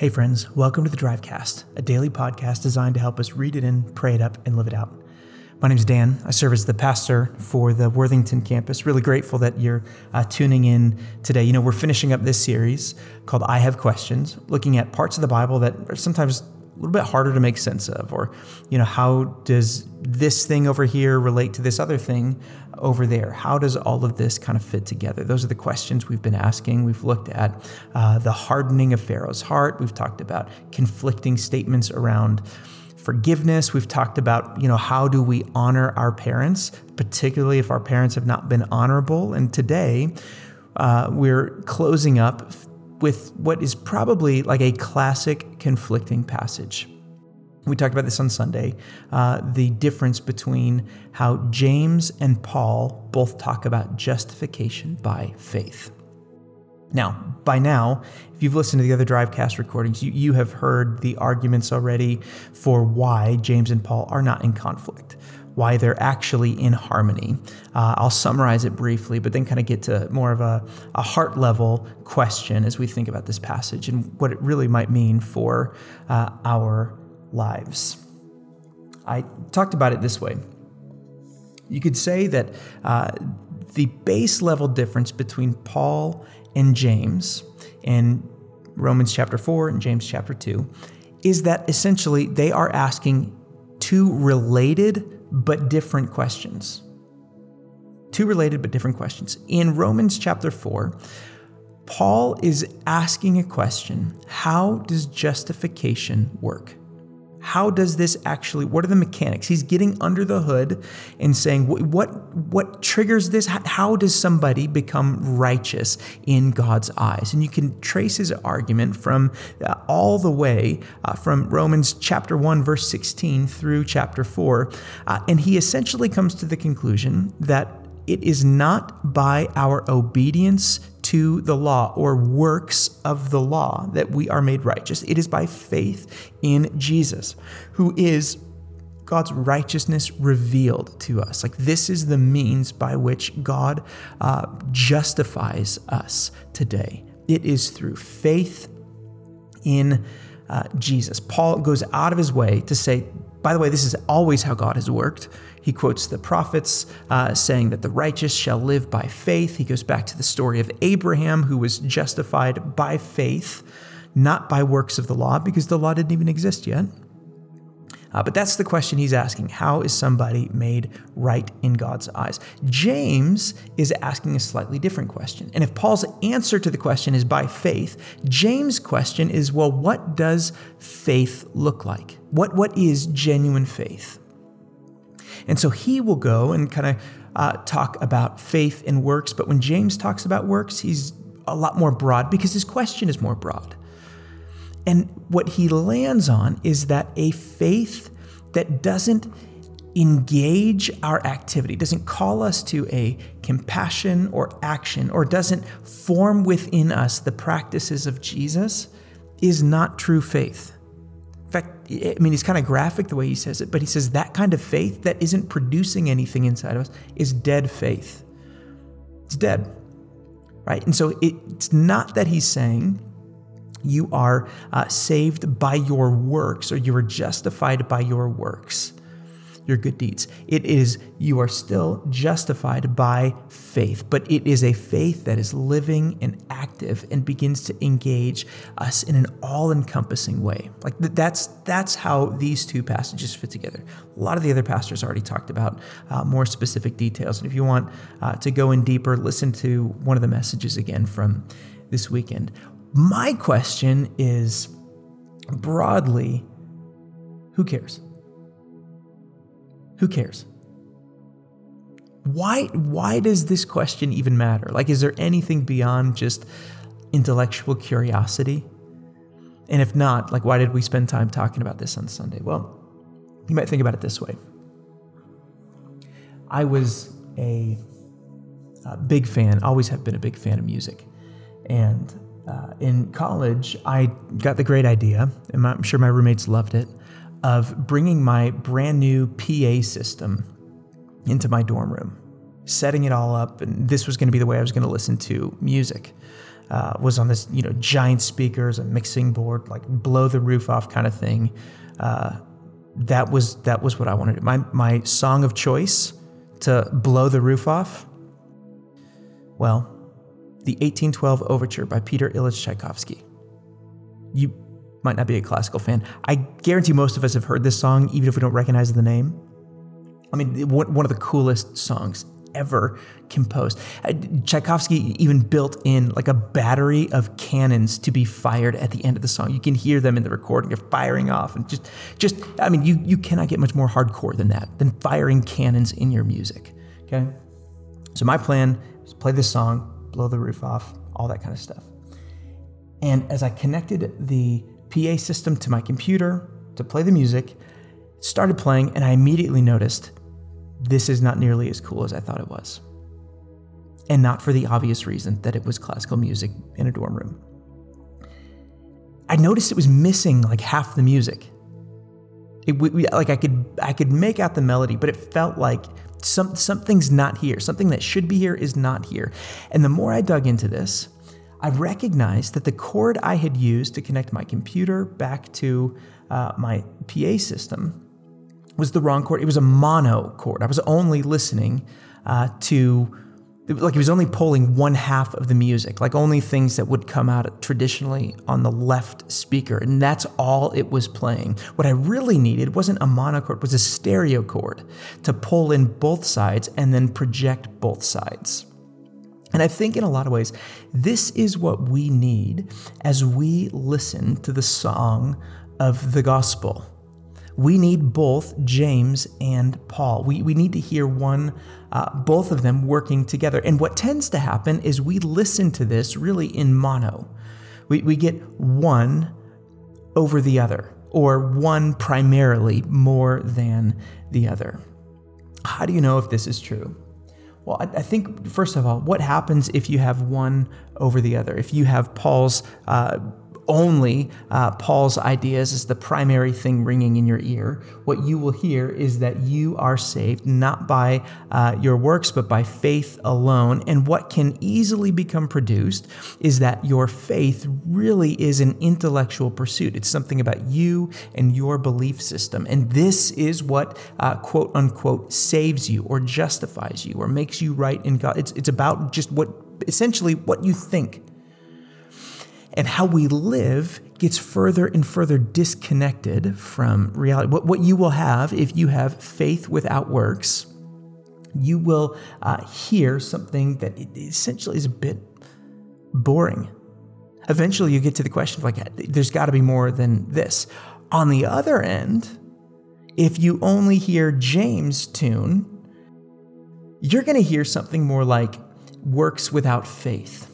Hey friends, welcome to the Drivecast, a daily podcast designed to help us read it in, pray it up, and live it out. My name's Dan. I serve as the pastor for the Worthington campus. Really grateful that you're tuning in today. You know, we're finishing up this series called I Have Questions, looking at parts of the Bible that are sometimes a little bit harder to make sense of, or, you know, how does this thing over here relate to this other thing over there? How does all of this kind of fit together? Those are the questions we've been asking. We've looked at the hardening of Pharaoh's heart. We've talked about conflicting statements around forgiveness. We've talked about, you know, how do we honor our parents, particularly if our parents have not been honorable. And today we're closing up with what is probably like a classic conflicting passage. We talked about this on Sunday, the difference between how James and Paul both talk about justification by faith. Now, by now, if you've listened to the other Drivecast recordings, you have heard the arguments already for why James and Paul are not in conflict, why they're actually in harmony. I'll summarize it briefly, but then kind of get to more of a heart level question as we think about this passage and what it really might mean for our lives. I talked about it this way. You could say that the base level difference between Paul and James in Romans chapter 4 and James chapter 2 is that essentially they are asking two related but different questions. Two related but different questions. In Romans chapter 4, Paul is asking a question: how does justification work? How does this actually, what are the mechanics? He's getting under the hood and saying, what triggers this? How does somebody become righteous in God's eyes? And you can trace his argument from all the way from Romans chapter 1, verse 16 through chapter 4. And he essentially comes to the conclusion that it is not by our obedience to the law or works of the law that we are made righteous. It is by faith in Jesus, who is God's righteousness revealed to us. Like, this is the means by which God justifies us today. It is through faith in Jesus. Paul goes out of his way to say, by the way, this is always how God has worked. He quotes the prophets saying that the righteous shall live by faith. He goes back to the story of Abraham, who was justified by faith, not by works of the law, because the law didn't even exist yet. But that's the question he's asking. How is somebody made right in God's eyes? James is asking a slightly different question. And if Paul's answer to the question is by faith, James' question is, well, what does faith look like? What is genuine faith? And so he will go and kind of talk about faith and works. But when James talks about works, he's a lot more broad because his question is more broad. And what he lands on is that a faith that doesn't engage our activity, doesn't call us to a compassion or action, or doesn't form within us the practices of Jesus, is not true faith. In fact, I mean, it's kind of graphic the way he says it, but he says that kind of faith that isn't producing anything inside of us is dead faith. It's dead, right? And so it's not that he's saying you are saved by your works, or you are justified by your works, your good deeds. It is, you are still justified by faith, but it is a faith that is living and active and begins to engage us in an all-encompassing way. Like that's how these two passages fit together. A lot of the other pastors already talked about more specific details. And if you want to go in deeper, listen to one of the messages again from this weekend. My question is, broadly, who cares? Who cares? Why does this question even matter? Like, is there anything beyond just intellectual curiosity? And if not, like, why did we spend time talking about this on Sunday? Well, you might think about it this way. I was a big fan, always have been a big fan of music. And in college, I got the great idea, and I'm sure my roommates loved it, of bringing my brand new PA system into my dorm room, setting it all up, and this was going to be the way I was going to listen to music. was on this, giant speakers, a mixing board, like blow the roof off kind of thing. That was what I wanted. My song of choice to blow the roof off, well, the 1812 Overture by Peter Ilyich Tchaikovsky. You might not be a classical fan. I guarantee most of us have heard this song, even if we don't recognize the name. I mean, one of the coolest songs ever composed. Tchaikovsky even built in like a battery of cannons to be fired at the end of the song. You can hear them in the recording. They're firing off, and you cannot get much more hardcore than that, than firing cannons in your music. Okay, so my plan is to play this song, blow the roof off, all that kind of stuff. And as I connected the PA system to my computer to play the music, it started playing, and I immediately noticed this is not nearly as cool as I thought it was. And not for the obvious reason that it was classical music in a dorm room. I noticed it was missing like half the music. I could make out the melody, but it felt like something's not here. Something that should be here is not here. And the more I dug into this, I recognized that the cord I had used to connect my computer back to my PA system was the wrong chord. It was a mono chord. I was only listening it was only pulling one half of the music, like only things that would come out traditionally on the left speaker, and that's all it was playing. What I really needed wasn't a mono chord, it was a stereo chord to pull in both sides and then project both sides. And I think in a lot of ways, this is what we need as we listen to the song of the gospel. We need both James and Paul. We need to hear both of them working together. And what tends to happen is we listen to this really in mono. We get one over the other, or one primarily more than the other. How do you know if this is true? Well, I think, first of all, what happens if you have one over the other? If you have Paul's ideas as the primary thing ringing in your ear, what you will hear is that you are saved not by your works, but by faith alone. And what can easily become produced is that your faith really is an intellectual pursuit. It's something about you and your belief system. And this is what, quote unquote, saves you or justifies you or makes you right in God. It's about just essentially what you think. And how we live gets further and further disconnected from reality. What you will have if you have faith without works, you will hear something that essentially is a bit boring. Eventually you get to the question of like, there's got to be more than this. On the other end, if you only hear James' tune, you're going to hear something more like works without faith.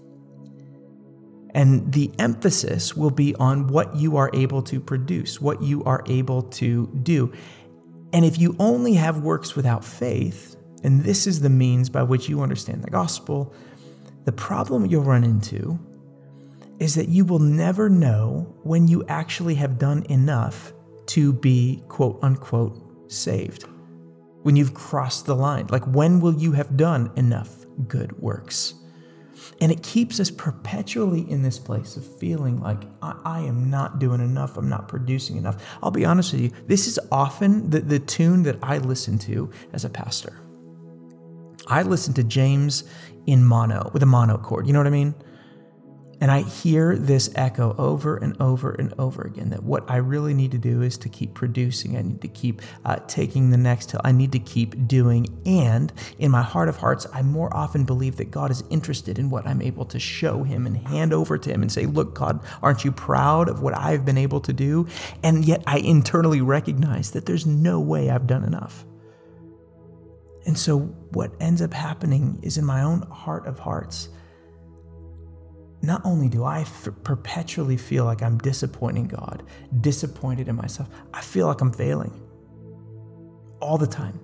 And the emphasis will be on what you are able to produce, what you are able to do. And if you only have works without faith, and this is the means by which you understand the gospel, the problem you'll run into is that you will never know when you actually have done enough to be, quote unquote, saved. When you've crossed the line, like when will you have done enough good works? And it keeps us perpetually in this place of feeling like I am not doing enough, I'm not producing enough. I'll be honest with you, this is often the tune that I listen to as a pastor. I listen to James in mono, with a mono chord, you know what I mean? And I hear this echo over and over and over again, that what I really need to do is to keep producing. I need to keep taking the next hill. I need to keep doing. And in my heart of hearts, I more often believe that God is interested in what I'm able to show him and hand over to him and say, look, God, aren't you proud of what I've been able to do? And yet I internally recognize that there's no way I've done enough. And so what ends up happening is in my own heart of hearts, not only do I perpetually feel like I'm disappointing God, disappointed in myself, I feel like I'm failing all the time.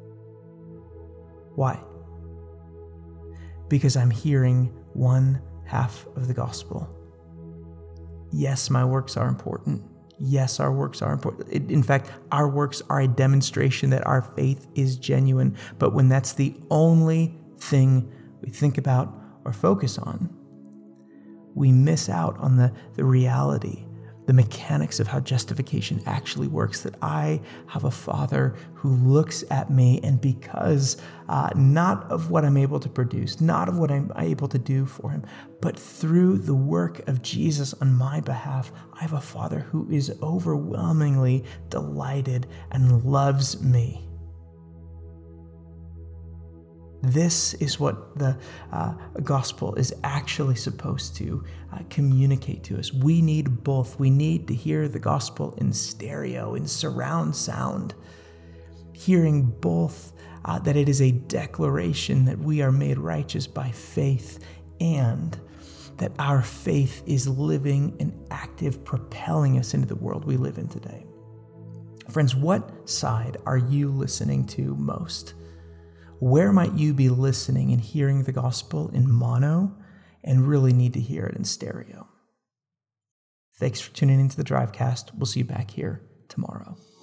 Why? Because I'm hearing one half of the gospel. Yes, my works are important. Yes, our works are important. In fact, our works are a demonstration that our faith is genuine. But when that's the only thing we think about or focus on, we miss out on the reality, the mechanics of how justification actually works, that I have a Father who looks at me, and because not of what I'm able to produce, not of what I'm able to do for him, but through the work of Jesus on my behalf, I have a Father who is overwhelmingly delighted and loves me. This is what the gospel is actually supposed to communicate to us. We need both. We need to hear the gospel in stereo, in surround sound, hearing both that it is a declaration that we are made righteous by faith, and that our faith is living and active, propelling us into the world we live in today. Friends, what side are you listening to most? Where might you be listening and hearing the gospel in mono and really need to hear it in stereo? Thanks for tuning into the Drivecast. We'll see you back here tomorrow.